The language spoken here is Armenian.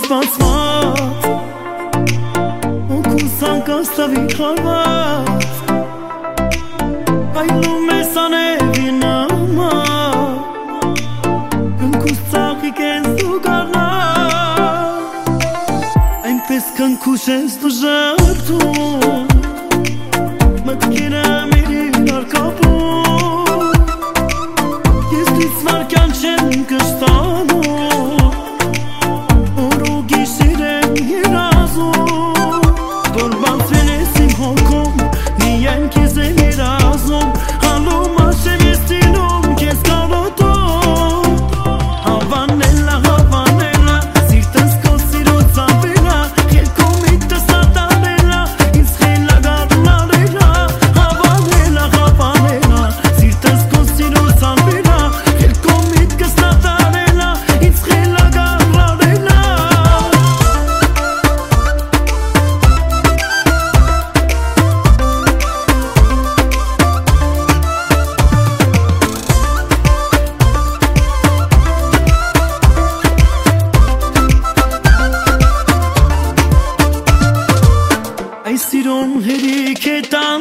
բացված ու կուսանք աստավի խարված այլում ես անևի նման կնքուս ծաղիկ ես դու գարնար այնպես կնքուս ես դու ժարդում մտքերը միրին արկապում ես դից վարկյան չեմ կշտանում օր ու գիշեր եմ երազում որ բացվել ես իմ հոգում միայն քեզ եմ երազում հալում ասեմ ես տինում քեզ կարոտում հավանելա սիրտս քո սիրոց ավելա խելքում միտքս ատանելա ինձ խելա գարնարելա հավանելա սիրտս քո սիրոց ավելա խելքում միտքս ատանելա ինձ խելա գարնարելա Այս սիրոն հերիք է տան